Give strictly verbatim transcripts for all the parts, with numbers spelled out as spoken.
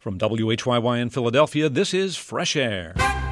From W H Y Y in Philadelphia, this is Fresh Air.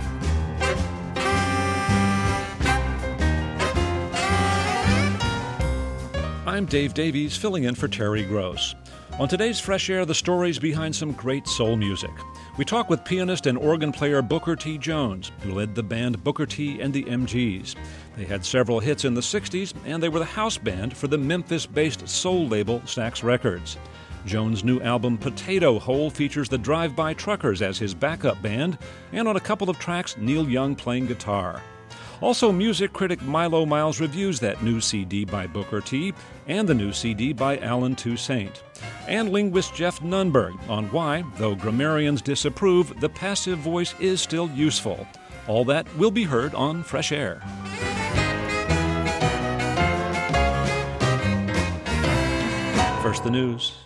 I'm Dave Davies, filling in for Terry Gross. On today's Fresh Air, the stories behind some great soul music. We talk with pianist and organ player Booker T. Jones, who led the band Booker T. and the M Gs. They had several hits in the sixties, and they were the house band for the Memphis-based soul label Stax Records. Jones' new album Potato Hole features the Drive-By Truckers as his backup band, and on a couple of tracks, Neil Young playing guitar. Also, music critic Milo Miles reviews that new C D by Booker T. and the new C D by Alan Toussaint. And linguist Jeff Nunberg on why, though grammarians disapprove, the passive voice is still useful. All that will be heard on Fresh Air. First, the news.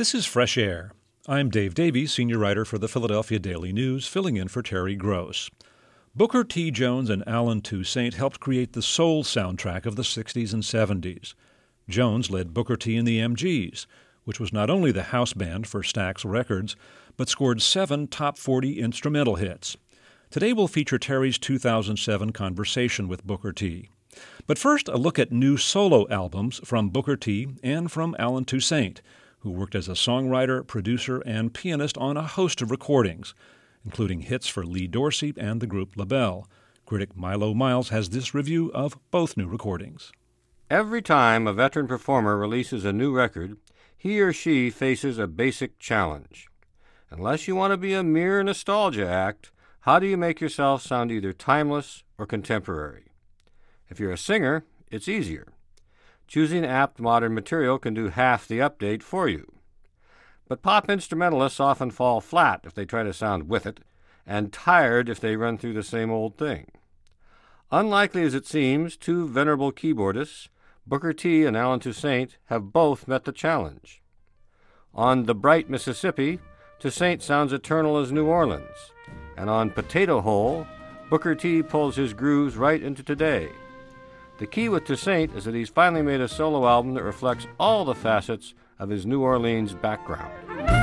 This is Fresh Air. I'm Dave Davies, senior writer for the Philadelphia Daily News, filling in for Terry Gross. Booker T. Jones and Allen Toussaint helped create the soul soundtrack of the sixties and seventies. Jones led Booker T in the M Gs, which was not only the house band for Stax Records, but scored seven top forty instrumental hits. Today we'll feature Terry's two thousand seven conversation with Booker T. But first, a look at new solo albums from Booker T and from Allen Toussaint, who worked as a songwriter, producer, and pianist on a host of recordings, including hits for Lee Dorsey and the group LaBelle. Critic Milo Miles has this review of both new recordings. Every time a veteran performer releases a new record, he or she faces a basic challenge. Unless you want to be a mere nostalgia act, how do you make yourself sound either timeless or contemporary? If you're a singer, it's easier. Choosing apt modern material can do half the update for you. But pop instrumentalists often fall flat if they try to sound with it, and tired if they run through the same old thing. Unlikely as it seems, two venerable keyboardists, Booker T and Allen Toussaint, have both met the challenge. On The Bright Mississippi, Toussaint sounds eternal as New Orleans, and on Potato Hole, Booker T pulls his grooves right into today. The key with Toussaint is that he's finally made a solo album that reflects all the facets of his New Orleans background.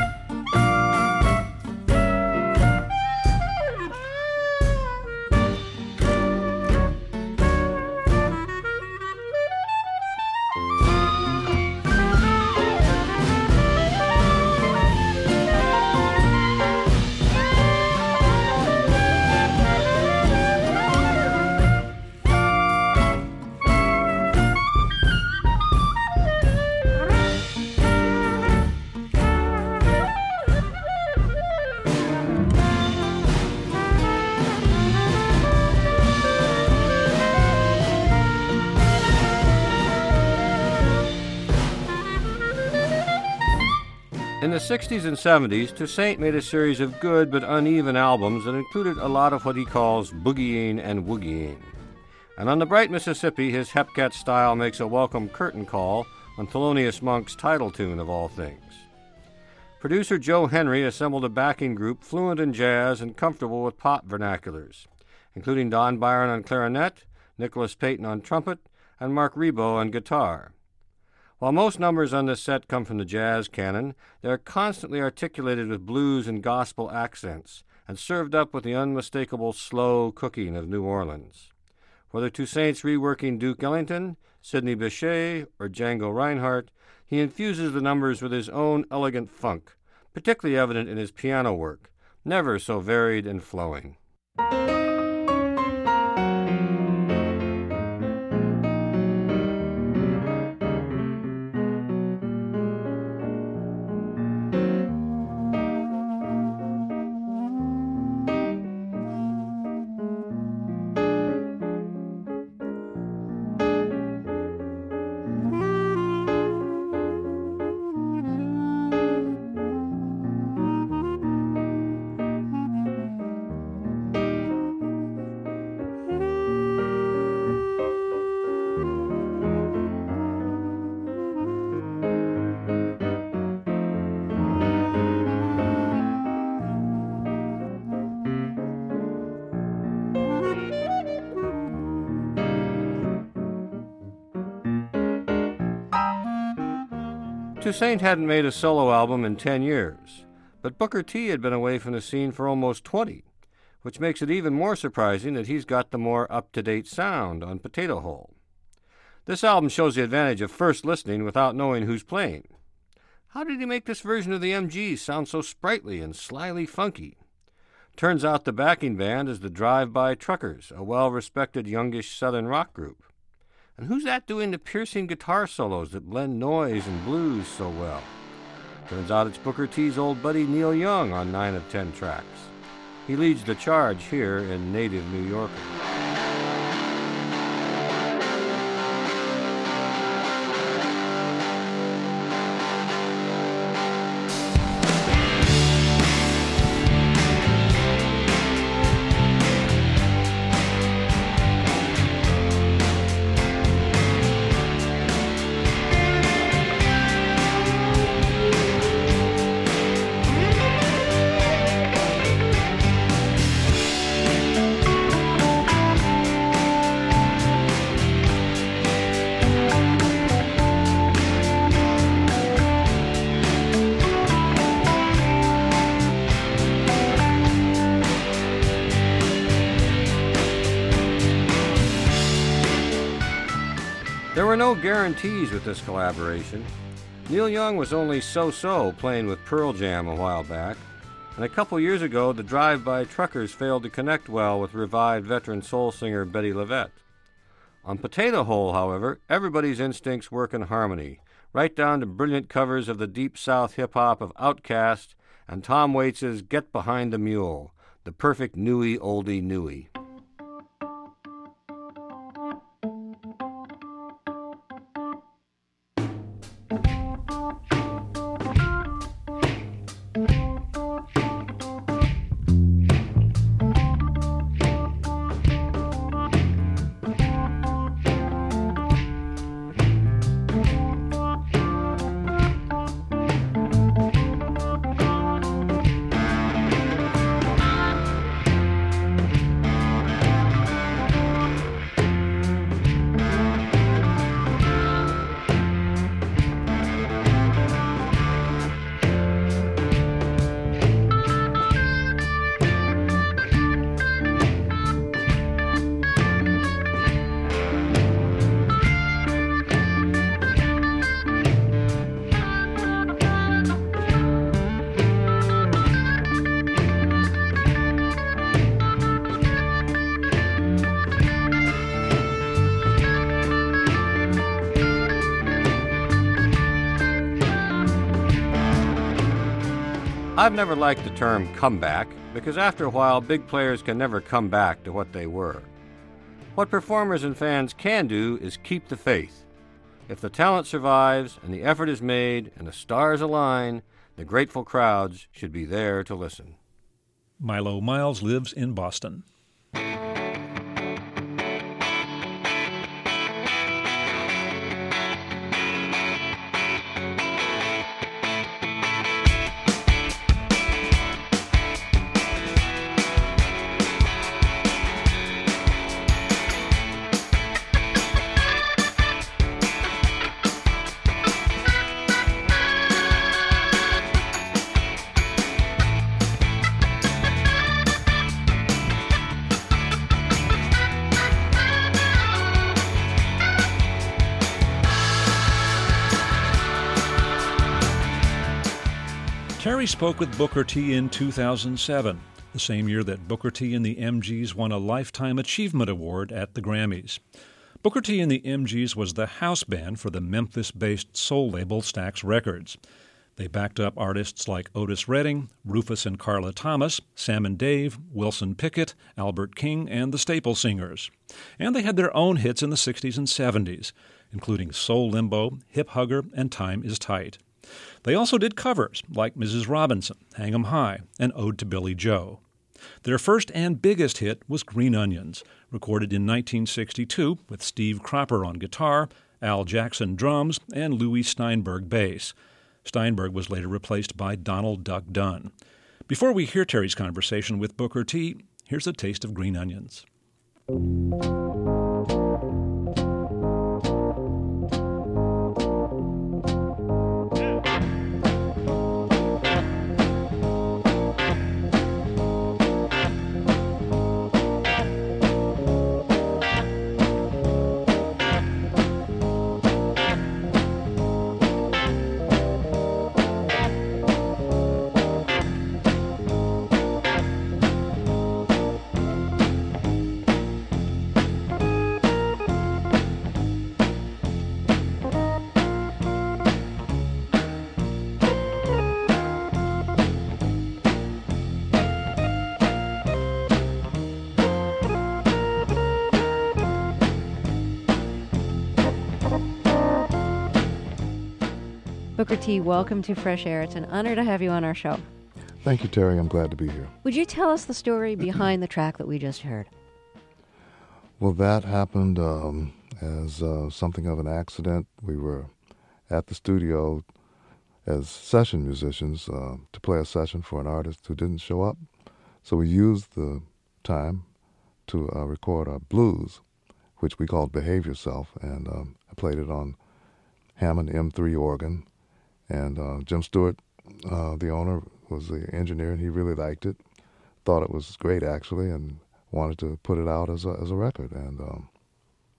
In the sixties and seventies, Toussaint made a series of good but uneven albums that included a lot of what he calls boogieing and woogieing. And on The Bright Mississippi, his Hepcat style makes a welcome curtain call on Thelonious Monk's title tune of all things. Producer Joe Henry assembled a backing group fluent in jazz and comfortable with pop vernaculars, including Don Byron on clarinet, Nicholas Payton on trumpet, and Mark Ribot on guitar. While most numbers on this set come from the jazz canon, they are constantly articulated with blues and gospel accents and served up with the unmistakable slow cooking of New Orleans. Whether Toussaint's reworking Duke Ellington, Sidney Bechet, or Django Reinhardt, he infuses the numbers with his own elegant funk, particularly evident in his piano work, never so varied and flowing. Toussaint hadn't made a solo album in ten years, but Booker T had been away from the scene for almost twenty, which makes it even more surprising that he's got the more up-to-date sound on Potato Hole. This album shows the advantage of first listening without knowing who's playing. How did he make this version of the M Gs sound so sprightly and slyly funky? Turns out the backing band is the Drive-By Truckers, a well-respected youngish southern rock group. And who's that doing the piercing guitar solos that blend noise and blues so well? Turns out it's Booker T's old buddy Neil Young on nine of ten tracks. He leads the charge here in Native New Yorker. no guarantees with this collaboration. Neil Young was only so-so playing with Pearl Jam a while back, and a couple years ago the Drive-By Truckers failed to connect well with revived veteran soul singer Betty LaVette. On Potato Hole, however, everybody's instincts work in harmony, right down to brilliant covers of the Deep South hip-hop of Outkast and Tom Waits' Get Behind the Mule, the perfect newy oldie newy. I've never liked the term comeback because after a while big players can never come back to what they were. What performers and fans can do is keep the faith. If the talent survives and the effort is made and the stars align, the grateful crowds should be there to listen. Milo Miles lives in Boston. Terry spoke with Booker T in two thousand seven, the same year that Booker T and the M Gs won a Lifetime Achievement Award at the Grammys. Booker T and the M Gs was the house band for the Memphis-based soul label Stax Records. They backed up artists like Otis Redding, Rufus and Carla Thomas, Sam and Dave, Wilson Pickett, Albert King, and the Staple Singers. And they had their own hits in the sixties and seventies, including Soul Limbo, Hip Hugger, and Time is Tight. They also did covers like Missus Robinson, Hang 'em High, and Ode to Billy Joe. Their first and biggest hit was Green Onions, recorded in nineteen sixty-two with Steve Cropper on guitar, Al Jackson drums, and Louis Steinberg bass. Steinberg was later replaced by Donald Duck Dunn. Before we hear Terry's conversation with Booker T, here's a taste of Green Onions. Booker T, welcome to Fresh Air. It's an honor to have you on our show. Thank you, Terry. I'm glad to be here. Would you tell us the story behind the track that we just heard? Well, that happened um, as uh, something of an accident. We were at the studio as session musicians uh, to play a session for an artist who didn't show up. So we used the time to uh, record a blues, which we called Behave Yourself, and um, I played it on Hammond M three organ. And uh, Jim Stewart, uh, the owner, was the engineer, and he really liked it, thought it was great, actually, and wanted to put it out as a, as a record. And um,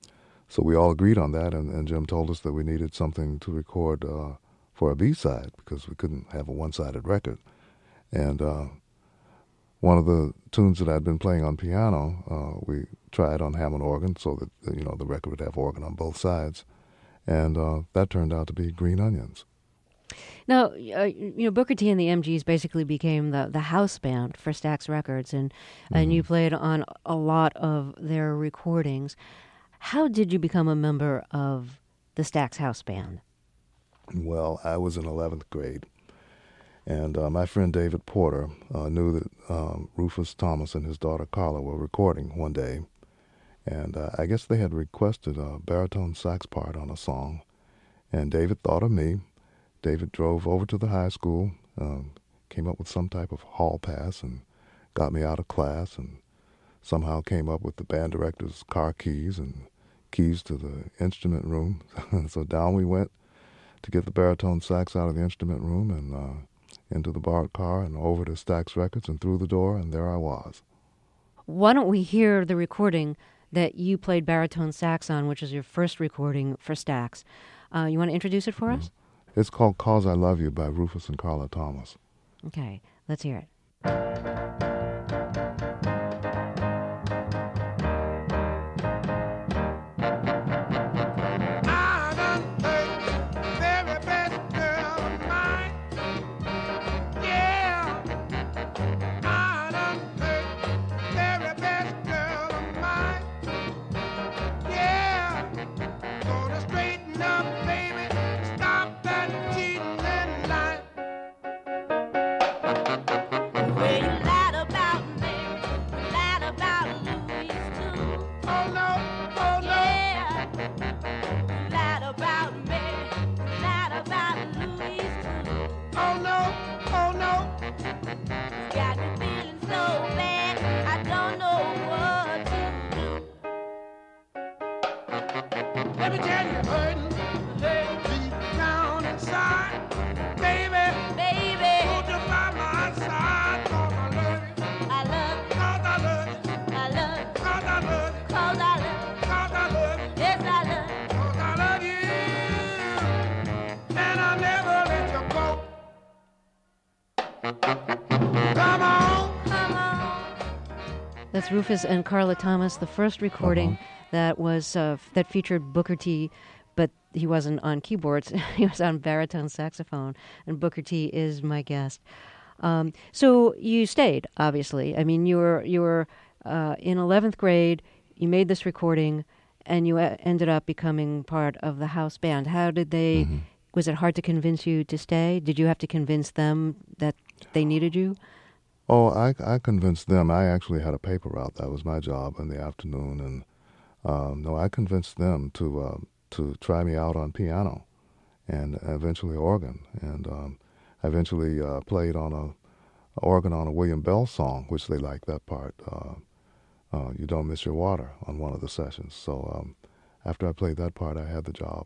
so we all agreed on that, and, and Jim told us that we needed something to record uh, for a B-side because we couldn't have a one-sided record. And uh, one of the tunes that I'd been playing on piano, uh, we tried on Hammond organ so that, you know, the record would have organ on both sides. And uh, that turned out to be Green Onions. Now, uh, you know, Booker T and the M Gs basically became the, the house band for Stax Records, and, mm-hmm. and you played on a lot of their recordings. How did you become a member of the Stax House Band? Well, I was in eleventh grade, and uh, my friend David Porter uh, knew that um, Rufus Thomas and his daughter Carla were recording one day, and uh, I guess they had requested a baritone sax part on a song, and David thought of me. David drove over to the high school, um, came up with some type of hall pass, and got me out of class, and somehow came up with the band director's car keys and keys to the instrument room. So down we went to get the baritone sax out of the instrument room, and uh, into the borrowed car and over to Stax Records and through the door, and there I was. Why don't we hear the recording that you played baritone sax on, which is your first recording for Stax? Uh, you want to introduce it for mm-hmm. us? It's called "Cause I Love You" by Rufus and Carla Thomas. Okay, let's hear it. That's Rufus and Carla Thomas, the first recording uh-huh. that was uh, that featured Booker T, but he wasn't on keyboards. He was on baritone saxophone, and Booker T is my guest. Um, so you stayed, obviously. I mean, you were you were uh, in eleventh grade. You made this recording, and you uh, ended up becoming part of the house band. How did they? Mm-hmm. Was it hard to convince you to stay? Did you have to convince them that they needed you? Oh, I, I convinced them. I actually had a paper route. That was my job in the afternoon, and um, no, I convinced them to uh, to try me out on piano, and eventually organ, and um, I eventually uh, played on a, a organ on a William Bell song, which they liked that part. Uh, uh, "You Don't Miss Your Water" on one of the sessions. So um, after I played that part, I had the job.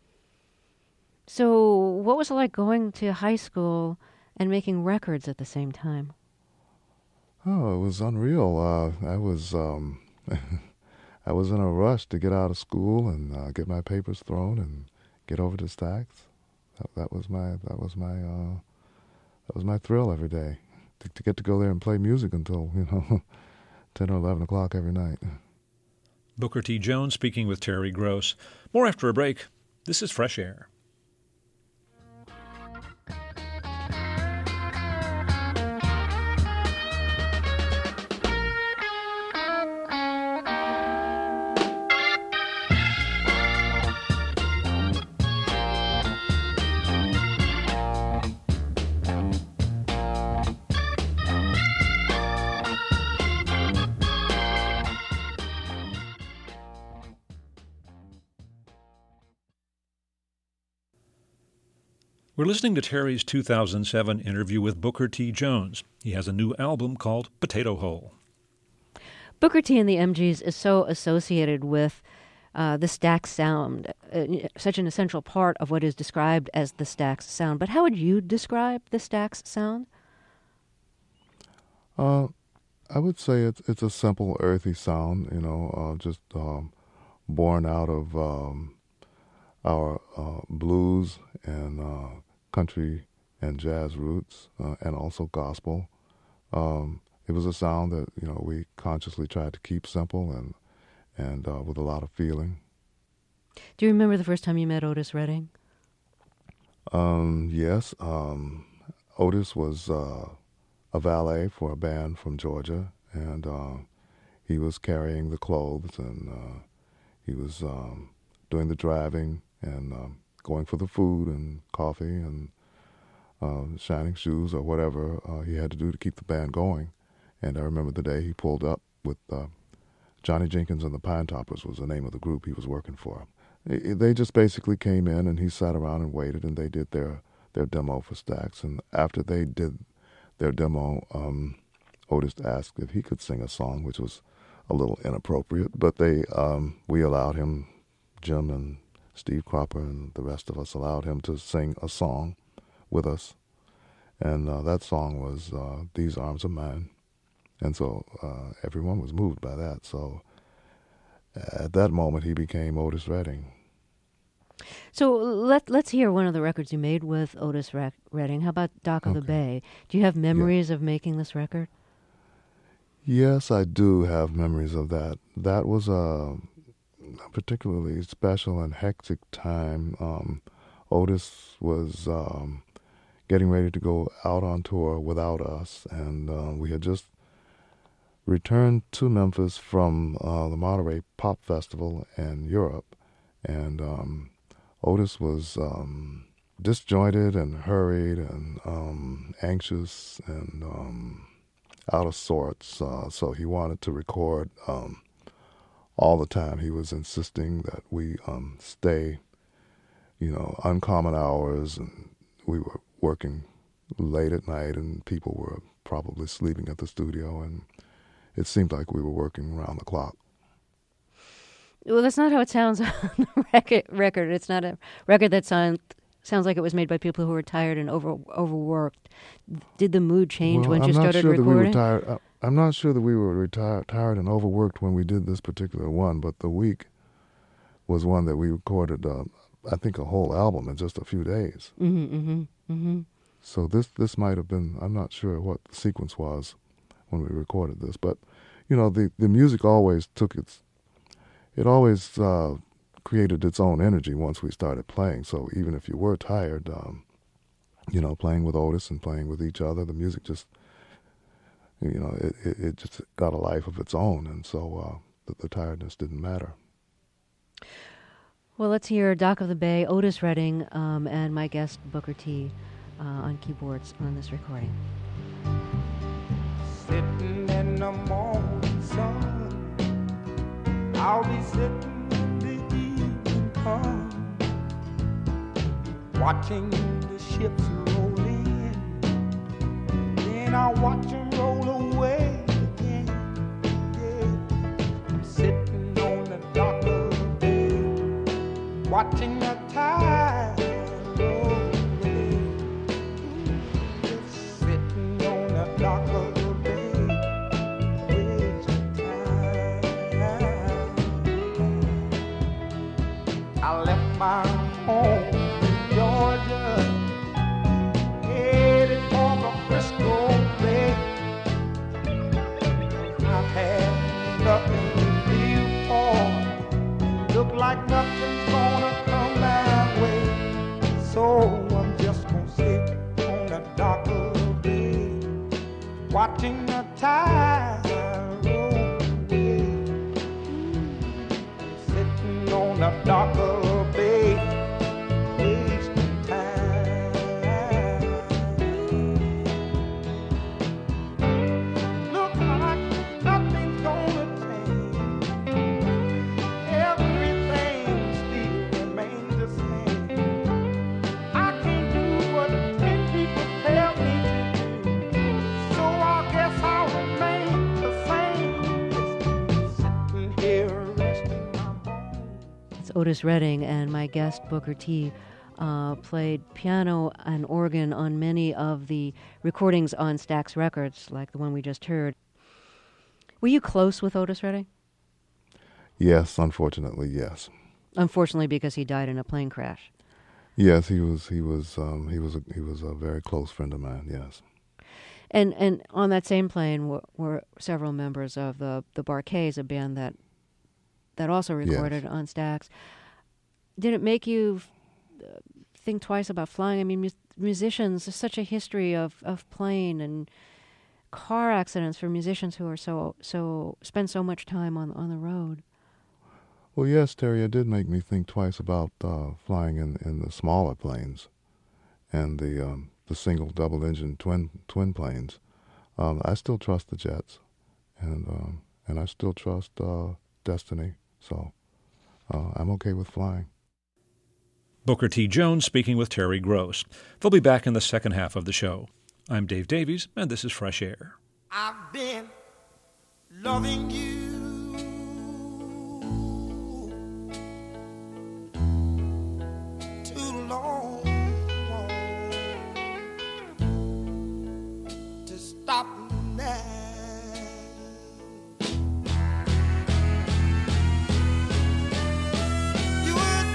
So what was it like going to high school and making records at the same time? Oh, it was unreal. Uh, I was um, I was in a rush to get out of school and uh, get my papers thrown and get over to Stax. That, that was my that was my uh, that was my thrill every day, to, to get to go there and play music until you know ten or eleven o'clock every night. Booker T. Jones speaking with Terry Gross. More after a break. This is Fresh Air. We're listening to Terry's two thousand seven interview with Booker T. Jones. He has a new album called Potato Hole. Booker T and the M Gs is so associated with uh, the Stax sound, uh, such an essential part of what is described as the Stax sound. But how would you describe the Stax sound? Uh, I would say it's it's a simple, earthy sound, you know, uh, just um, born out of um, our uh, blues and uh, country and jazz roots, uh, and also gospel. Um, it was a sound that, you know, we consciously tried to keep simple and and uh, with a lot of feeling. Do you remember the first time you met Otis Redding? Um, yes. Um, Otis was uh, a valet for a band from Georgia, and uh, he was carrying the clothes, and uh, he was um, doing the driving and um, going for the food and coffee and uh, shining shoes or whatever uh, he had to do to keep the band going. And I remember the day he pulled up with uh, Johnny Jenkins and the Pine Toppers was the name of the group he was working for. They just basically came in, and he sat around and waited, and they did their, their demo for Stax. And after they did their demo, um, Otis asked if he could sing a song, which was a little inappropriate, but they um, we allowed him, Jim and Steve Cropper and the rest of us allowed him to sing a song with us. And uh, that song was uh, These Arms Are Mine. And so uh, everyone was moved by that. So at that moment, he became Otis Redding. So let, let's hear one of the records you made with Otis Re- Redding. How about Dock of Okay. the Bay? Do you have memories Yeah. of making this record? Yes, I do have memories of that. That was a particularly special and hectic time. Um, Otis was um, getting ready to go out on tour without us, and uh, we had just returned to Memphis from uh, the Monterey Pop Festival in Europe, and um, Otis was um, disjointed and hurried and um, anxious and um, out of sorts, uh, so he wanted to record um, all the time. He was insisting that we um, stay, you know, uncommon hours, and we were working late at night, and people were probably sleeping at the studio, and it seemed like we were working around the clock. Well, that's not how it sounds on the record. record. It's not a record that sound, sounds like it was made by people who were tired and over overworked. Did the mood change well, once I'm you not started sure recording? That we were tired. I, I'm not sure that we were retired, tired and overworked when we did this particular one, but The Week was one that we recorded, uh, I think, a whole album in just a few days. Mm-hmm, mm-hmm, mm-hmm. So this this might have been, I'm not sure what the sequence was when we recorded this, but, you know, the, the music always took its, it always uh, created its own energy once we started playing. So even if you were tired, um, you know, playing with Otis and playing with each other, the music just, you know, it, it, it just got a life of its own. And so uh, the, the tiredness didn't matter. Well, let's hear Dock of the Bay, Otis Redding, um, and my guest, Booker T, uh, on keyboards on this recording. Sitting in the morning sun, I'll be sitting when the evening comes, watching the ships roll in, then I'll watch them roll away again. Yeah, I'm sitting on the dock of the bay, watching the tide roll away. Sitting on the dock of the I left my home in Georgia, headed for the Frisco Bay. I've had nothing to live for, look like nothing's gonna come my way. So I'm just gonna sit on the dock of the bay, watching the tide roll away. Sitting on the dock of the bay, wasting time. Look like nothing's gonna change. Everything still remains the same. I can't do what ten people tell me to do, so I guess I'll remain the same. Sitting here resting my bones. It's Otis Redding, and my guest, Booker T, uh, played piano and organ on many of the recordings on Stax Records, like the one we just heard. Were you close with Otis Redding? Yes, unfortunately, yes. Unfortunately, because he died in a plane crash. Yes, he was. He was. Um, he was. A, he was a very close friend of mine. Yes. And and on that same plane were, were several members of the the Bar-Kays, a band that that also recorded Yes. on Stax. Did it make you uh, think twice about flying? I mean, mus- musicians, there's such a history of, of plane and car accidents for musicians who are so so spend so much time on on the road. Well, yes, Terry, it did make me think twice about uh, flying in, in the smaller planes and the um, the single, double-engine twin twin planes. Um, I still trust the jets, and um, and I still trust uh, Destiny. So uh, I'm okay with flying. Booker T. Jones speaking with Terry Gross. They'll be back in the second half of the show. I'm Dave Davies, and this is Fresh Air. I've been loving you too long to stop now. You were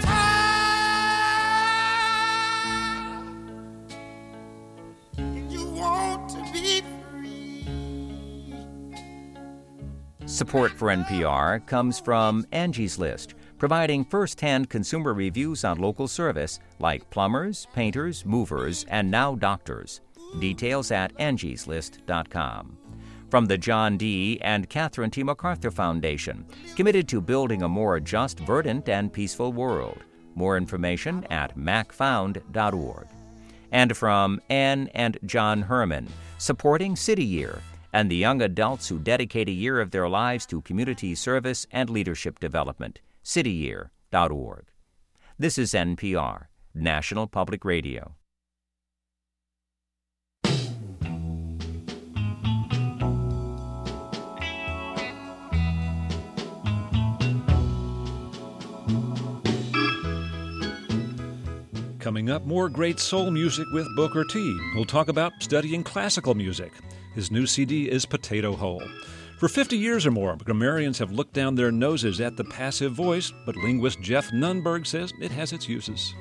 tired and you want to be free. Support for N P R comes from Angie's List, providing first-hand consumer reviews on local service like plumbers, painters, movers, and now doctors. Details at angies list dot com. From the John D. and Catherine T. MacArthur Foundation, committed to building a more just, verdant, and peaceful world. More information at mac found dot org. And from Ann and John Herman, supporting City Year and the young adults who dedicate a year of their lives to community service and leadership development. city year dot org. This is N P R, National Public Radio. Coming up, more great soul music with Booker T, who'll talk about studying classical music. His new C D is Potato Hole. For fifty years or more, grammarians have looked down their noses at the passive voice, but linguist Jeff Nunberg says it has its uses.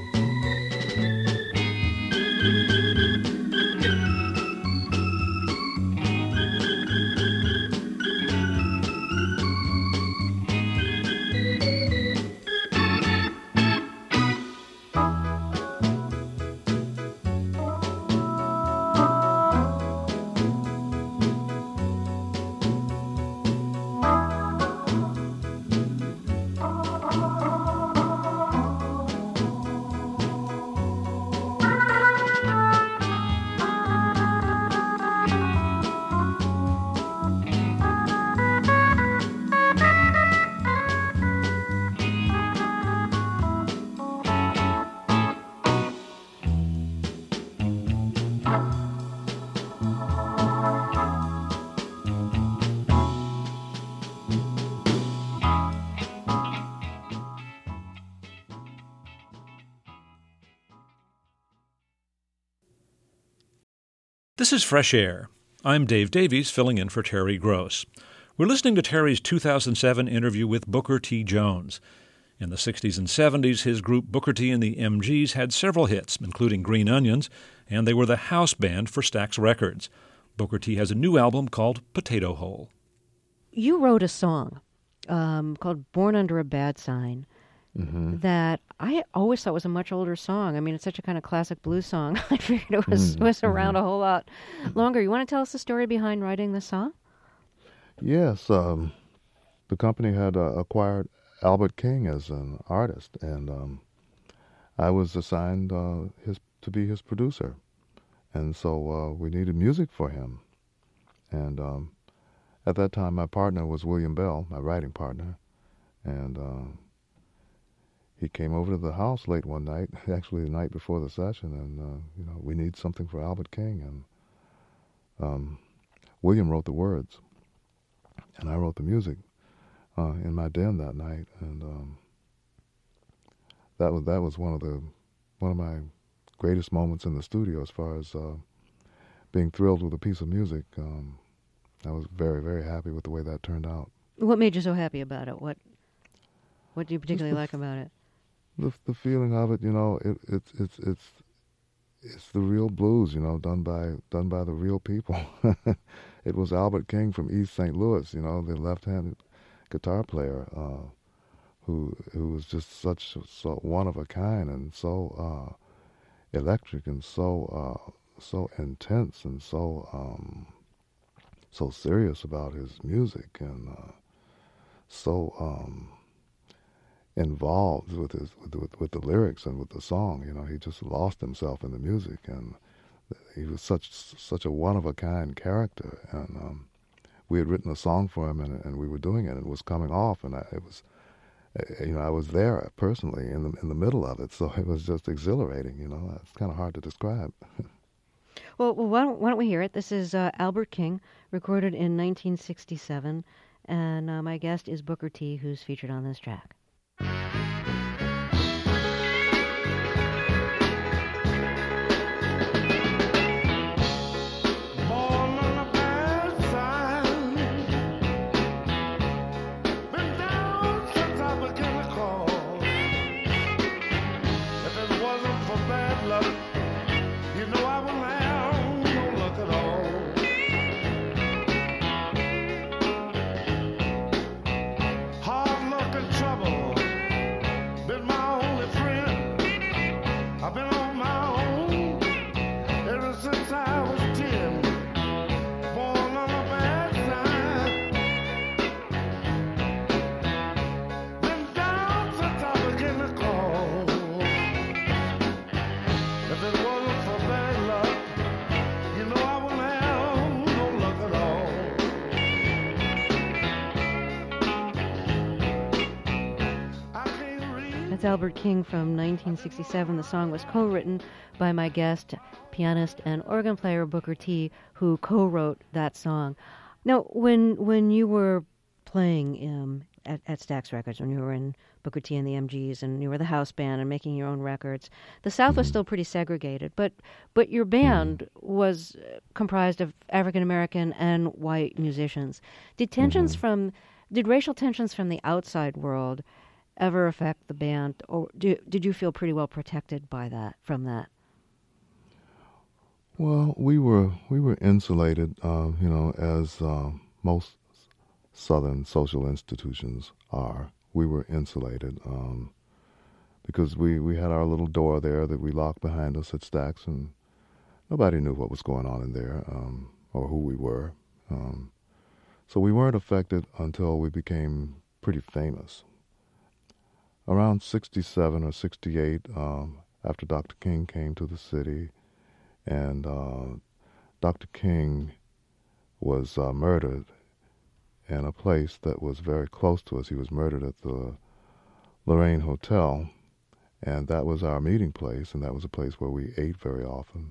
This is Fresh Air. I'm Dave Davies, filling in for Terry Gross. We're listening to Terry's two thousand seven interview with Booker T. Jones. In the sixties and seventies, his group Booker T and the M Gs had several hits, including Green Onions, and they were the house band for Stax Records. Booker T has a new album called Potato Hole. You wrote a song um, called Born Under a Bad Sign Mm-hmm. that I always thought was a much older song. I mean, it's such a kind of classic blues song. I figured it was, Mm-hmm. was around a whole lot longer. You want to tell us the story behind writing the song? Yes, um, the company had uh, acquired Albert King as an artist, and um, I was assigned uh, his to be his producer, and so uh, we needed music for him. And um, at that time, my partner was William Bell, my writing partner, and uh, he came over to the house late one night, actually the night before the session, and uh, you know, we need something for Albert King, and um, William wrote the words, and I wrote the music uh, in my den that night, and um, that was that was one of the one of my greatest moments in the studio as far as uh, being thrilled with a piece of music. Um, I was very very happy with the way that turned out. What made you so happy about it? What What do you particularly like about it? The the feeling of it, you know, it, it's it's it's it's the real blues, you know, done by done by the real people. It was Albert King from East Saint Louis, you know, the left-handed guitar player, uh, who who was just such so one of a kind and so uh, electric and so uh, so intense and so um, so serious about his music and uh, so um, involved with his with, with with the lyrics and with the song. You know, he just lost himself in the music, and he was such such a one of a kind character. And um, we had written a song for him, and, and we were doing it, and it was coming off, and I, it was, you know, I was there personally in the in the middle of it, so it was just exhilarating. You know, it's kind of hard to describe. Well, well why, don't, why don't we hear it? This is uh, Albert King, recorded in nineteen sixty-seven, and uh, my guest is Booker T, who's featured on this track. Albert King from nineteen sixty-seven. The song was co-written by my guest, pianist and organ player Booker T, who co-wrote that song. Now, when when you were playing um, at, at Stax Records, when you were in Booker T and the M Gs, and you were the house band and making your own records, the South was still pretty segregated, but but your band was comprised of African American and white musicians. Did tensions mm-hmm. from did racial tensions from the outside world ever affect the band, or do, did you feel pretty well protected by that, from that? Well, we were we were insulated, uh, you know, as uh, most Southern social institutions are. We were insulated um, because we, we had our little door there that we locked behind us at Stax, and nobody knew what was going on in there um, or who we were. Um, so we weren't affected until we became pretty famous. Around sixty-seven or sixty-eight, um, after Doctor King came to the city, and uh, Doctor King was uh, murdered in a place that was very close to us. He was murdered at the Lorraine Hotel, and that was our meeting place, and that was a place where we ate very often.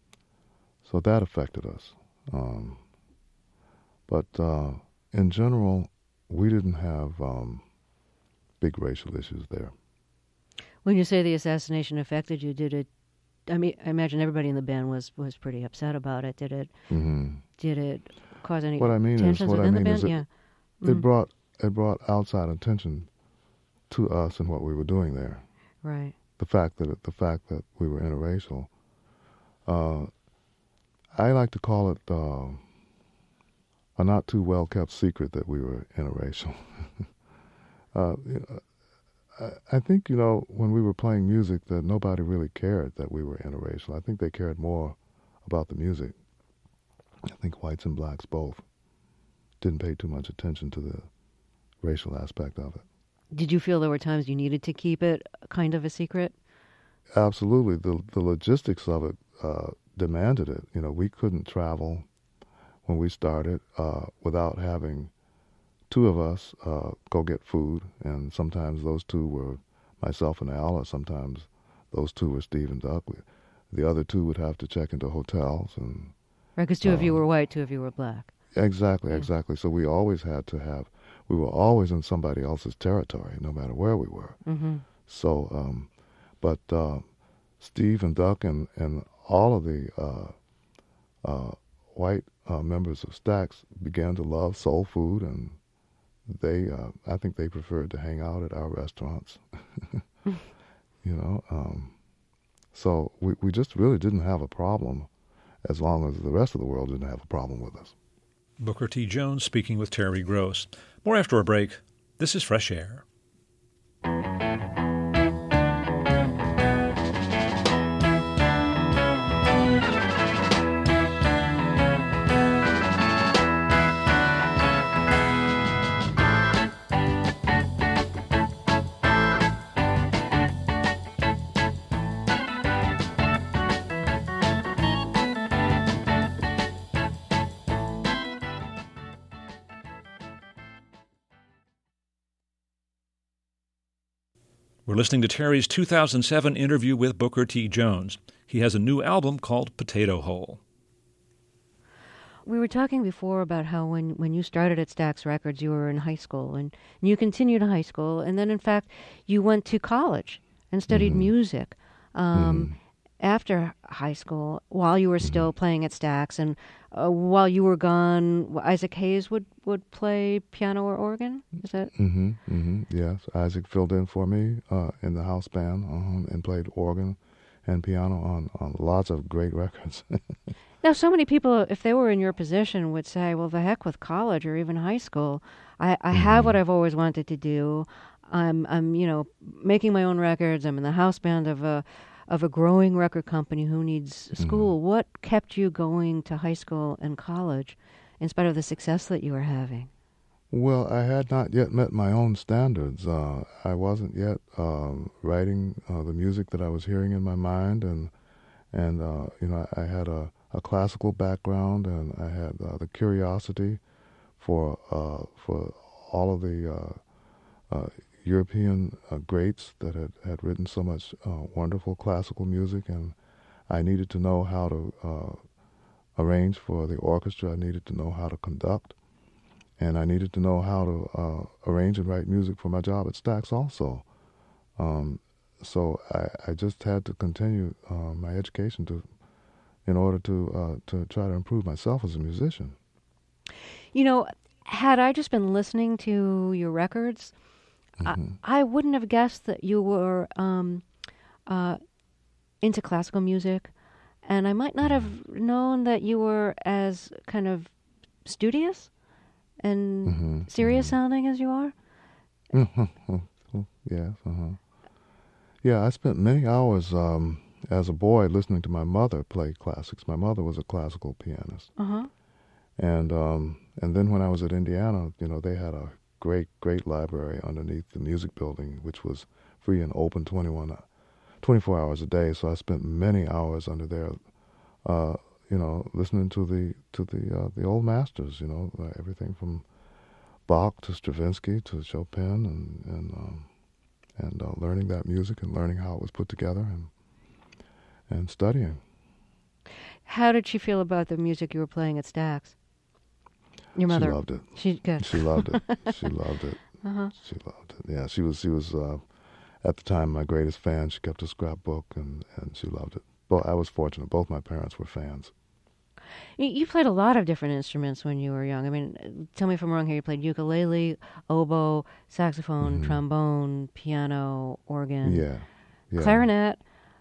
So that affected us. Um, but uh, in general, we didn't have Um, big racial issues there. When you say the assassination affected you, did it, I mean, I imagine everybody in the band was, was pretty upset about it. Did it, mm-hmm. did it cause any what I mean tensions is, what within I mean the band? Is it, yeah. it mm-hmm. brought, it brought outside attention to us and what we were doing there. Right. The fact that, it, the fact that we were interracial. Uh, I like to call it uh, a not too well kept secret that we were interracial. Uh, you know, I, I think, you know, when we were playing music, that nobody really cared that we were interracial. I think they cared more about the music. I think whites and blacks both didn't pay too much attention to the racial aspect of it. Did you feel there were times you needed to keep it kind of a secret? Absolutely. The, the logistics of it uh, demanded it. You know, we couldn't travel when we started uh, without having two of us uh, go get food, and sometimes those two were myself and Al, or sometimes those two were Steve and Duck. The other two would have to check into hotels. and Right, because two uh, of you were white, two of you were black. Exactly, yeah. exactly. So we always had to have, we were always in somebody else's territory, no matter where we were. Mm-hmm. So, um, but uh, Steve and Duck and, and all of the uh, uh, white uh, members of Stax began to love soul food and they, uh, I think they preferred to hang out at our restaurants. You know, um, so we, we just really didn't have a problem as long as the rest of the world didn't have a problem with us. Booker T. Jones speaking with Terry Gross. More after a break. This is Fresh Air. We're listening to Terry's two thousand seven interview with Booker T. Jones. He has a new album called Potato Hole. We were talking before about how when, when you started at Stax Records, you were in high school, and, and you continued in high school, and then, in fact, you went to college and studied Mm-hmm. music um, Mm-hmm. after high school while you were still playing at Stax. And uh, while you were gone, Isaac Hayes would, would play piano or organ? Is that... Mm-hmm, mm-hmm, yes. Isaac filled in for me uh, in the house band uh, and played organ and piano on, on lots of great records. Now, so many people, if they were in your position, would say, well, the heck with college or even high school. I, I have what I've always wanted to do. I'm, I'm, you know, making my own records. I'm in the house band of a of a growing record company who needs school. What kept you going to high school and college in spite of the success that you were having? Well, I had not yet met my own standards. Uh, I wasn't yet um, writing uh, the music that I was hearing in my mind, and and uh, you know, I had a, a classical background, and I had uh, the curiosity for uh, for all of the uh, uh, European uh, greats that had, had written so much uh, wonderful classical music, and I needed to know how to uh, arrange for the orchestra. I needed to know how to conduct. And I needed to know how to uh, arrange and write music for my job at Stax also. Um, so I, I just had to continue uh, my education to, in order to uh, to try to improve myself as a musician. You know, had I just been listening to your records, Mm-hmm. I, I wouldn't have guessed that you were um, uh, into classical music, and I might not have known that you were as kind of studious and Mm-hmm. serious sounding as you are. Yes, uh-huh. Yeah, I spent many hours um, as a boy listening to my mother play classics. My mother was a classical pianist. Uh-huh. And um, and then when I was at Indiana, you know, they had a great, great library underneath the music building, which was free and open twenty-one, twenty-four hours a day. So I spent many hours under there, uh, you know, listening to the to the uh, the old masters, you know, uh, everything from Bach to Stravinsky to Chopin, and and um, and uh, learning that music and learning how it was put together, and and studying. How did she feel about the music you were playing at Stax? Your mother. She loved it. She good. She loved it. She loved it. Uh-huh. She loved it. Yeah, she was she was uh, at the time my greatest fan. She kept a scrapbook, and, and she loved it. Well, I was fortunate. Both my parents were fans. You, you played a lot of different instruments when you were young. I mean, tell me if I'm wrong here. You played ukulele, oboe, saxophone, Mm-hmm. trombone, piano, organ, Yeah, yeah. clarinet.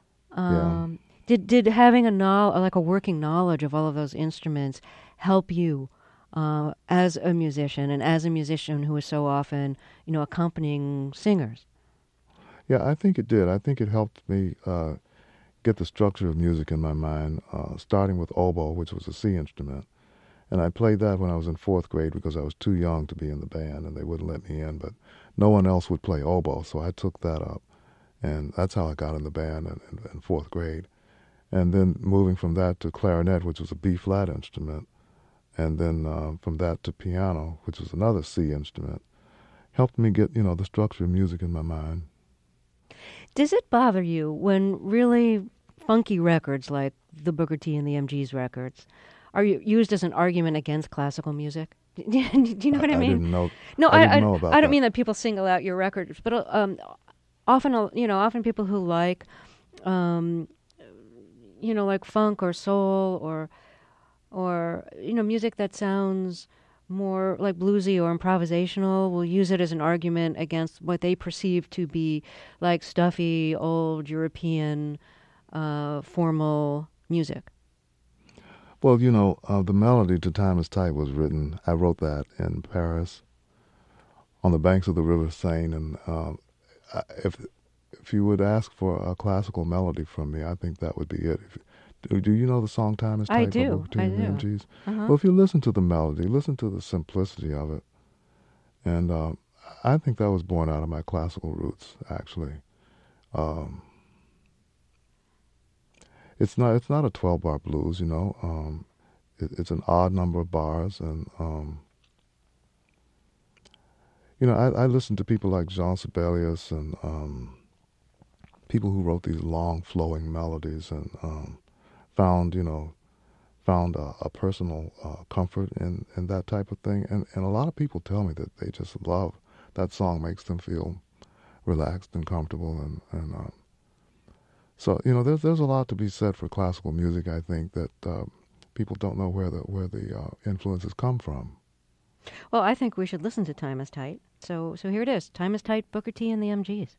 Um, Did did having a knowl- like a working knowledge of all of those instruments help you uh, as a musician and as a musician who is so often, you know, accompanying singers? Yeah, I think it did. I think it helped me uh, get the structure of music in my mind, uh, starting with oboe, which was a C instrument. And I played that when I was in fourth grade because I was too young to be in the band, and they wouldn't let me in. But no one else would play oboe, so I took that up. And that's how I got in the band in, in, in fourth grade. And then moving from that to clarinet, which was a B-flat instrument, and then uh, from that to piano, which was another C instrument, helped me get, you know, the structure of music in my mind. Does it bother you when really funky records like the Booker T and the M Gs records are you, used as an argument against classical music? Do you know what I, I mean? didn't know. No, I, I, didn't I, know about I don't that. mean that people single out your records, but um, often, uh, you know, often people who like, um, you know, like funk or soul or, or you know, music that sounds more like bluesy or improvisational will use it as an argument against what they perceive to be like stuffy, old European, uh, formal music? Well, you know, uh, the melody to Time is Tight was written, I wrote that in Paris on the banks of the River Seine. And um, I, if if you would ask for a classical melody from me, I think that would be it. If, do, do you know the song Time is Tight? I do, by I Booker T and do. the M Gs? Uh-huh. Well, if you listen to the melody, listen to the simplicity of it. And um, I think that was born out of my classical roots, actually. Um, it's not it's not a twelve-bar blues, you know. Um, it, it's an odd number of bars. And, um, you know, I, I listened to people like Jean Sibelius and um, people who wrote these long, flowing melodies and um, found, you know, found a, a personal uh, comfort in, in that type of thing. And, and a lot of people tell me that they just love that song, makes them feel relaxed and comfortable. And, and um, so, you know, there's there's a lot to be said for classical music, I think, that uh, people don't know where the, where the uh, influences come from. Well, I think we should listen to Time is Tight. So, so here it is. Time is Tight, Booker T and the M Gs.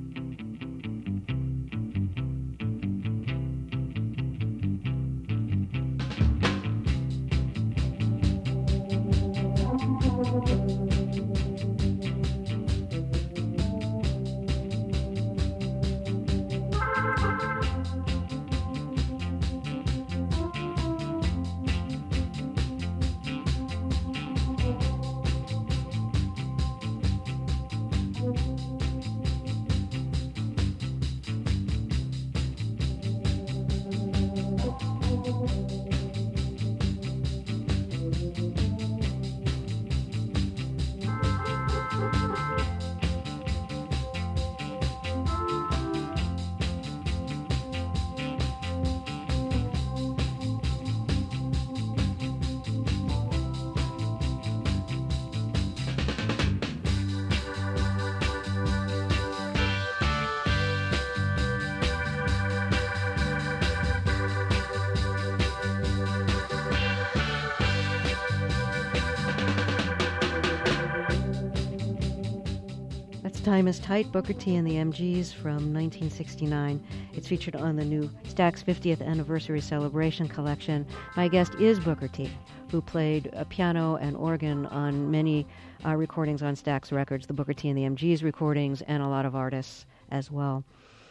Time is Tight, Booker T and the M Gs from nineteen sixty-nine. It's featured on the new Stax fiftieth Anniversary Celebration collection. My guest is Booker T, who played a piano and organ on many uh, recordings on Stax Records, the Booker T and the M Gs recordings, and a lot of artists as well.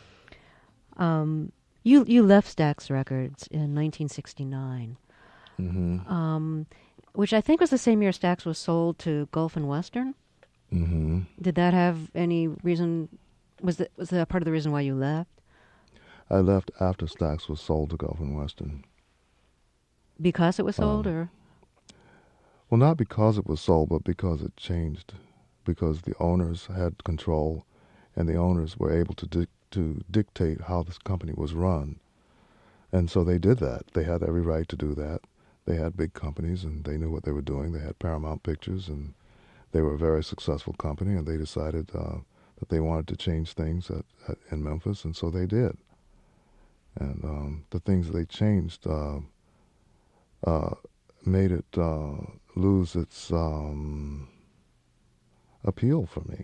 Um, you you left Stax Records in nineteen sixty-nine, Mm-hmm. um, which I think was the same year Stax was sold to Gulf and Western. Mm-hmm. Did that have any reason? Was that was that part of the reason why you left? I left after Stax was sold to Gulf and Western. Because it was sold, Um, or Well, not because it was sold, but because it changed. Because the owners had control, and the owners were able to di- to dictate how this company was run. And so they did that. They had every right to do that. They had big companies, and they knew what they were doing. They had Paramount Pictures, and they were a very successful company, and they decided uh, that they wanted to change things at, at, in Memphis, and so they did. And um, the things that they changed uh, uh, made it uh, lose its um, appeal for me.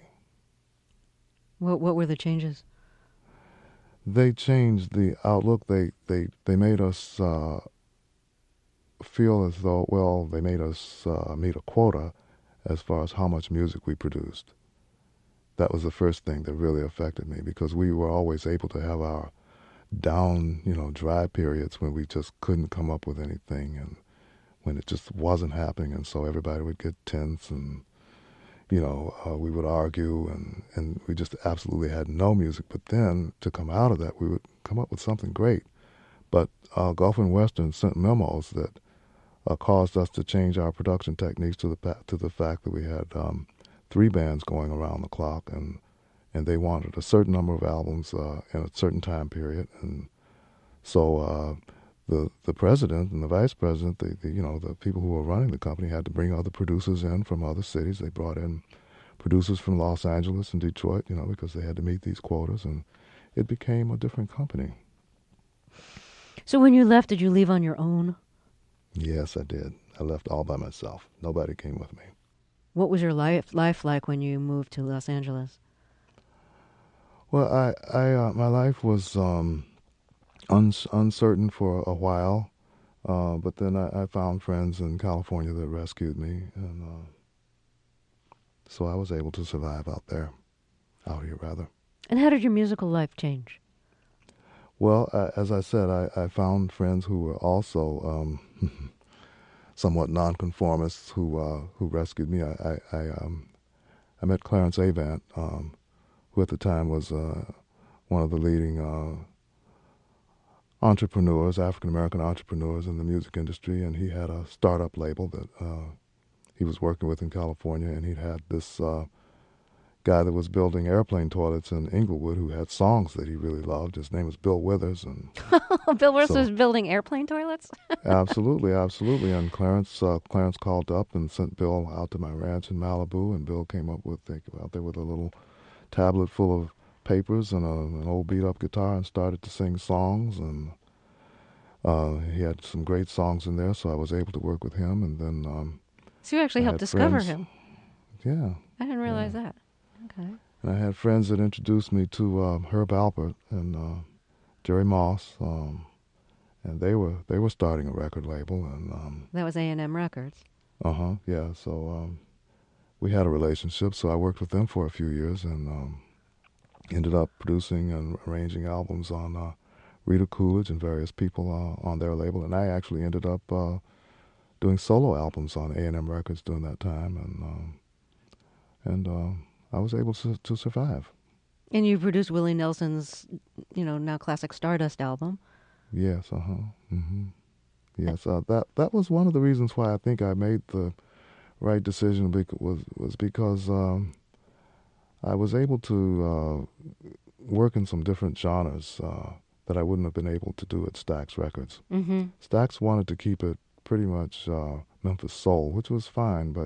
what? What were the changes? They changed the outlook. They they they made us uh, feel as though, well, they made us uh, meet a quota as far as how much music we produced. That was the first thing that really affected me, because we were always able to have our down, you know, dry periods when we just couldn't come up with anything, and when it just wasn't happening, and so everybody would get tense, and, you know, uh, we would argue, and, and we just absolutely had no music. But then, to come out of that, we would come up with something great. But uh, Gulf and Western sent memos that Uh, caused us to change our production techniques to the pa- to the fact that we had um, three bands going around the clock, and and they wanted a certain number of albums uh, in a certain time period, and so uh, the the president and the vice president, the, the you know the people who were running the company, had to bring other producers in from other cities. They brought in producers from Los Angeles and Detroit, you know, because they had to meet these quotas, and it became a different company. So when you left, did you leave on your own? Yes, I did. I left all by myself. Nobody came with me. What was your life life like when you moved to Los Angeles? Well, I, I, uh, my life was um, uns- uncertain for a while, uh, but then I, I found friends in California that rescued me, and uh, so I was able to survive out there, out here rather. And how did your musical life change? Well, uh, as I said, I, I found friends who were also um, somewhat nonconformists who uh, who rescued me. I I, I, um, I met Clarence Avant, um, who at the time was uh, one of the leading uh, entrepreneurs, African-American entrepreneurs in the music industry, and he had a startup label that uh, he was working with in California, and he'd had this uh, guy that was building airplane toilets in Inglewood who had songs that he really loved. His name was Bill Withers. And Bill Withers so, was building airplane toilets? Absolutely, absolutely. And Clarence uh, Clarence called up and sent Bill out to my ranch in Malibu, and Bill came up with, they, out there with a little tablet full of papers and a, an old beat-up guitar and started to sing songs, and uh, he had some great songs in there, so I was able to work with him, and then um, So you actually I helped had discover friends. him. Yeah. I didn't realize that. Okay. And I had friends that introduced me to uh, Herb Alpert and uh, Jerry Moss, um, and they were they were starting a record label, and um, That was A and M Records. uh-huh, yeah, so um, we had a relationship, so I worked with them for a few years, and um, ended up producing and arranging albums on uh, Rita Coolidge and various people uh, on their label, and I actually ended up uh, doing solo albums on A and M Records during that time, and um, and uh, I was able to, to survive. And you produced Willie Nelson's, you know, now classic Stardust album. Yes, uh-huh. Mm-hmm. Yes, uh, that that was one of the reasons why I think I made the right decision, bec- was, was because um, I was able to uh, work in some different genres uh, that I wouldn't have been able to do at Stax Records. Mm-hmm. Stax wanted to keep it pretty much uh, Memphis soul, which was fine, but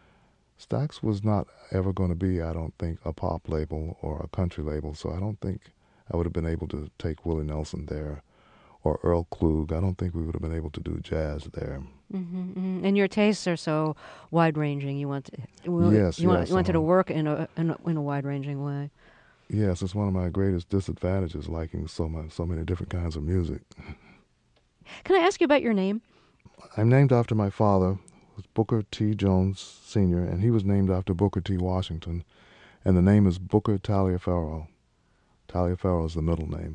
Stax was not ever going to be, I don't think, a pop label or a country label, so I don't think I would have been able to take Willie Nelson there, or Earl Klug. I don't think we would have been able to do jazz there. Mm-hmm, mm-hmm. And your tastes are so wide-ranging. You want to, you, Yes, you, want, yes, you wanted to uh-huh. work in a, in a in a wide-ranging way. Yes, it's one of my greatest disadvantages, liking so much, so many different kinds of music. Can I ask you about your name? I'm named after my father, who was Booker T. Jones Senior, and he was named after Booker T. Washington, and the name is Booker Taliaferro. Taliaferro is the middle name.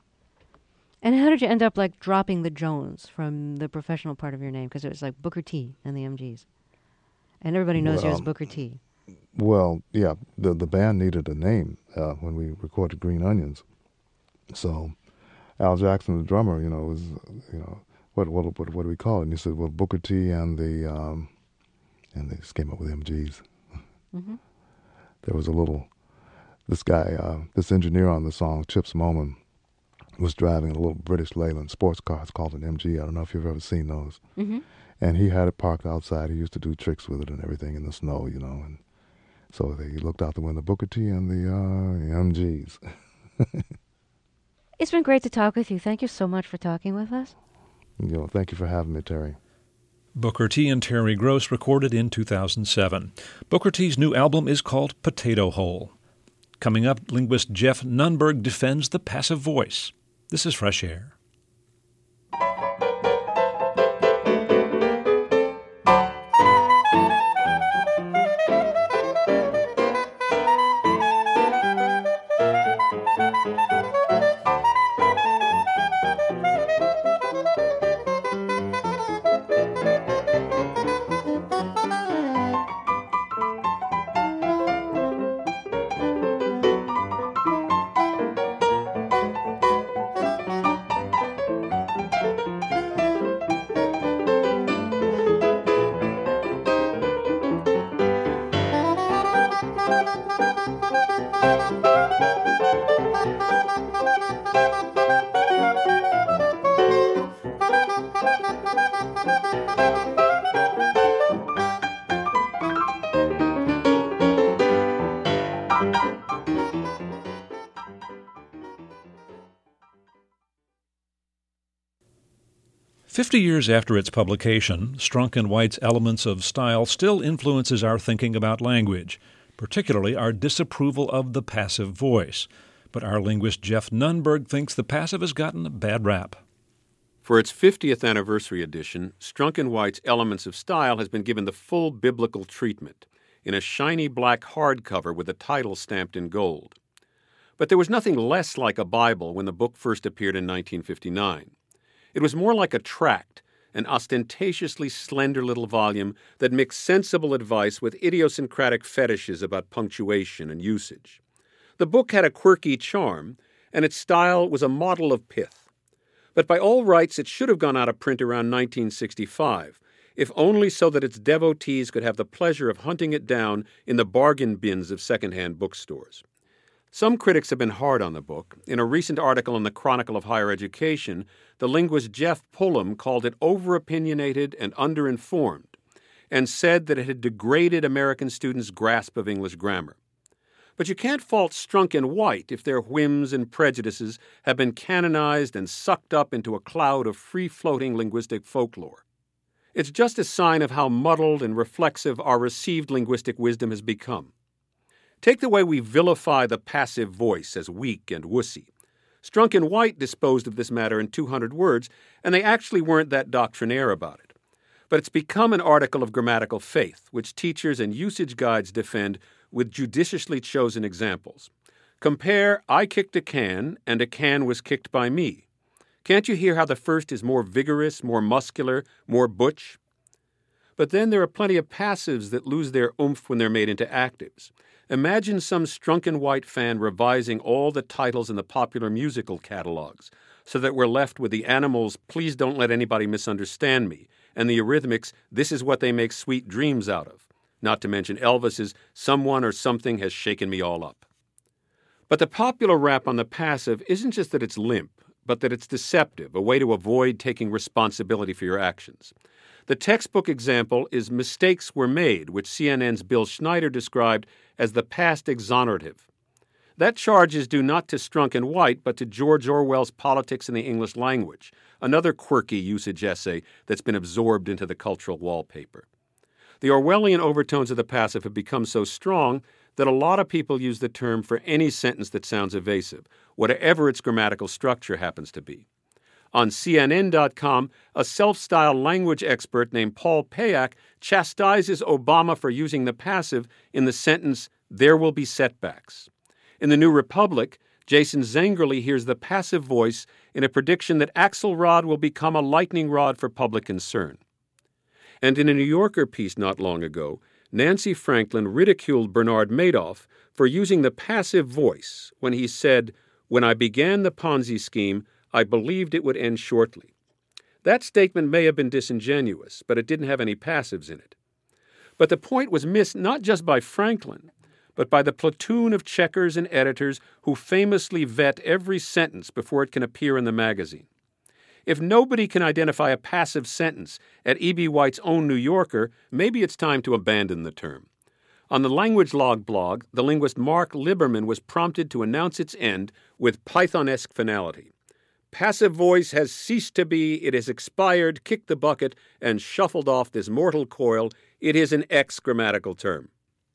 And how did you end up like dropping the Jones from the professional part of your name? Because it was like Booker T and the M Gs. And everybody knows you as Well, Booker T. Well, yeah, the the band needed a name uh, when we recorded Green Onions. So Al Jackson, the drummer, you know, was, you know, what what what, what do we call it? And he said, well, Booker T and the, um, and they just came up with M Gs. Mm-hmm. There was a little, this guy, uh, this engineer on the song, Chips Moman, was driving a little British Leyland sports car. It's called an M G. I don't know if you've ever seen those. Mm-hmm. And he had it parked outside. He used to do tricks with it and everything in the snow, you know. And so they looked out the window, Booker T and the uh, M Gs. It's been great to talk with you. Thank you so much for talking with us. You know, thank you for having me, Terry. Booker T and Terry Gross recorded in two thousand seven. Booker T's new album is called Potato Hole. Coming up, linguist Jeff Nunberg defends the passive voice. This is Fresh Air. Fifty years after its publication, Strunk and White's Elements of Style still influences our thinking about language, particularly our disapproval of the passive voice. But our linguist Jeff Nunberg thinks the passive has gotten a bad rap. For its fiftieth anniversary edition, Strunk and White's Elements of Style has been given the full biblical treatment in a shiny black hardcover with the title stamped in gold. But there was nothing less like a Bible when the book first appeared in nineteen fifty-nine. It was more like a tract, an ostentatiously slender little volume that mixed sensible advice with idiosyncratic fetishes about punctuation and usage. The book had a quirky charm, and its style was a model of pith. But by all rights, it should have gone out of print around nineteen sixty-five, if only so that its devotees could have the pleasure of hunting it down in the bargain bins of secondhand bookstores. Some critics have been hard on the book. In a recent article in the Chronicle of Higher Education, the linguist Jeff Pullum called it over-opinionated and underinformed, and said that it had degraded American students' grasp of English grammar. But you can't fault Strunk and White if their whims and prejudices have been canonized and sucked up into a cloud of free-floating linguistic folklore. It's just a sign of how muddled and reflexive our received linguistic wisdom has become. Take the way we vilify the passive voice as weak and wussy. Strunk and White disposed of this matter in two hundred words, and they actually weren't that doctrinaire about it. But it's become an article of grammatical faith, which teachers and usage guides defend with judiciously chosen examples. Compare, I kicked a can, and a can was kicked by me. Can't you hear how the first is more vigorous, more muscular, more butch? But then there are plenty of passives that lose their oomph when they're made into actives. Imagine some Strunk and White fan revising all the titles in the popular musical catalogs so that we're left with the Animals' Please Don't Let Anybody Misunderstand Me and the Eurythmics' This Is What They Make Sweet Dreams Out of, not to mention Elvis's Someone or Something Has Shaken Me All Up. But the popular rap on the passive isn't just that it's limp, but that it's deceptive, a way to avoid taking responsibility for your actions. The textbook example is Mistakes Were Made, which C N N's Bill Schneider described as the past exonerative. That charge is due not to Strunk and White, but to George Orwell's Politics in the English Language, another quirky usage essay that's been absorbed into the cultural wallpaper. The Orwellian overtones of the passive have become so strong that a lot of people use the term for any sentence that sounds evasive, whatever its grammatical structure happens to be. On C N N dot com, a self-styled language expert named Paul Payak chastises Obama for using the passive in the sentence, "There will be setbacks." In the New Republic, Jason Zengerle hears the passive voice in a prediction that Axelrod will become a lightning rod for public concern. And in a New Yorker piece not long ago, Nancy Franklin ridiculed Bernard Madoff for using the passive voice when he said, "When I began the Ponzi scheme, I believed it would end shortly." That statement may have been disingenuous, but it didn't have any passives in it. But the point was missed not just by Franklin, but by the platoon of checkers and editors who famously vet every sentence before it can appear in the magazine. If nobody can identify a passive sentence at E B. White's own New Yorker, maybe it's time to abandon the term. On the Language Log blog, the linguist Mark Liberman was prompted to announce its end with Python-esque finality. Passive voice has ceased to be, it has expired, kicked the bucket, and shuffled off this mortal coil. It is an ex-grammatical term.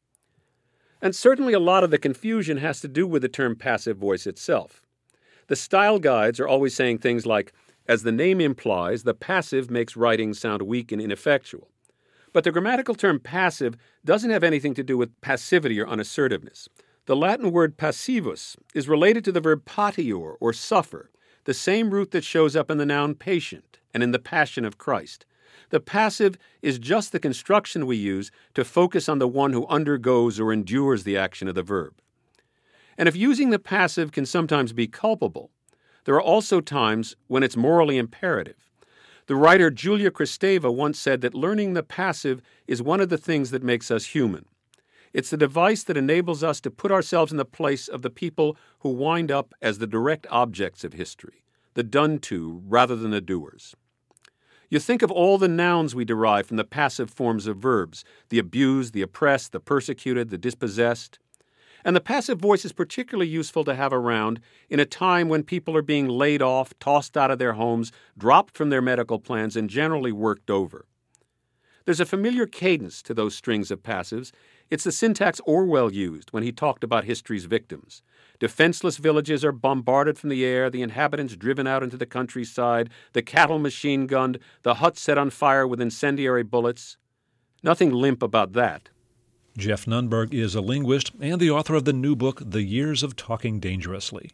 And certainly a lot of the confusion has to do with the term passive voice itself. The style guides are always saying things like, as the name implies, the passive makes writing sound weak and ineffectual. But the grammatical term passive doesn't have anything to do with passivity or unassertiveness. The Latin word passivus is related to the verb patior, or suffer, the same root that shows up in the noun patient and in the Passion of Christ. The passive is just the construction we use to focus on the one who undergoes or endures the action of the verb. And if using the passive can sometimes be culpable, there are also times when it's morally imperative. The writer Julia Kristeva once said that learning the passive is one of the things that makes us human. It's the device that enables us to put ourselves in the place of the people who wind up as the direct objects of history, the done to rather than the doers. You think of all the nouns we derive from the passive forms of verbs, the abused, the oppressed, the persecuted, the dispossessed. And the passive voice is particularly useful to have around in a time when people are being laid off, tossed out of their homes, dropped from their medical plans, and generally worked over. There's a familiar cadence to those strings of passives. It's the syntax Orwell used when he talked about history's victims. Defenseless villages are bombarded from the air, the inhabitants driven out into the countryside, the cattle machine-gunned, the huts set on fire with incendiary bullets. Nothing limp about that. Jeff Nunberg is a linguist and the author of the new book, The Years of Talking Dangerously.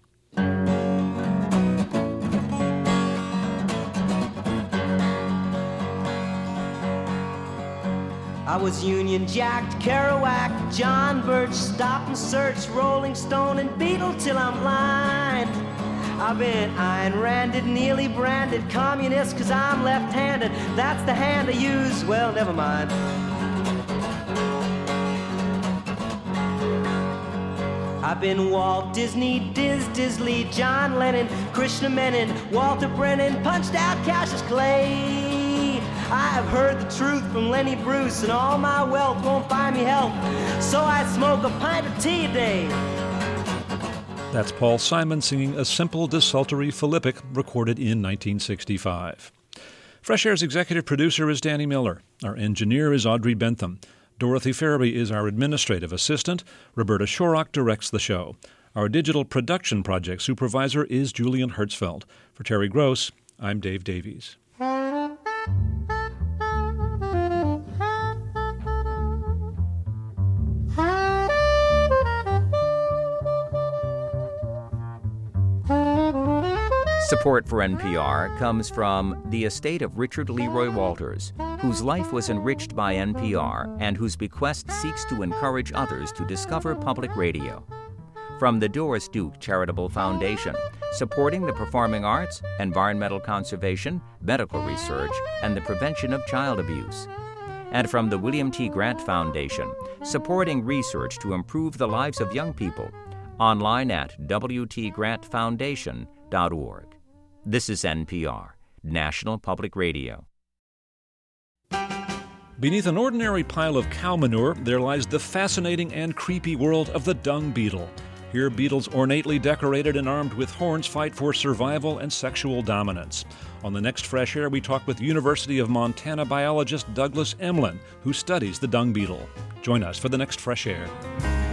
I was Union Jacked, Kerouac, John Birch, Stop and Search, Rolling Stone, and Beatle till I'm blind. I've been Ayn Randed, nearly branded communist, cause I'm left-handed. That's the hand I use, well, never mind. I've been Walt Disney, Diz Disley, John Lennon, Krishna Menon, Walter Brennan, punched out Cassius Clay. I have heard the truth from Lenny Bruce, and all my wealth won't buy me health, so I smoke a pint of tea a day. That's Paul Simon singing a simple desultory Philippic recorded in nineteen sixty-five. Fresh Air's executive producer is Danny Miller. Our engineer is Audrey Bentham. Dorothy Farabee is our administrative assistant. Roberta Shorrock directs the show. Our digital production project supervisor is Julian Hertzfeld. For Terry Gross, I'm Dave Davies. Support for N P R comes from the estate of Richard Leroy Walters, whose life was enriched by N P R and whose bequest seeks to encourage others to discover public radio. From the Doris Duke Charitable Foundation, supporting the performing arts, environmental conservation, medical research, and the prevention of child abuse. And from the William T. Grant Foundation, supporting research to improve the lives of young people. Online at w t grant foundation dot org. This is N P R, National Public Radio. Beneath an ordinary pile of cow manure, there lies the fascinating and creepy world of the dung beetle. Here, beetles ornately decorated and armed with horns fight for survival and sexual dominance. On the next Fresh Air, we talk with University of Montana biologist Douglas Emlen, who studies the dung beetle. Join us for the next Fresh Air.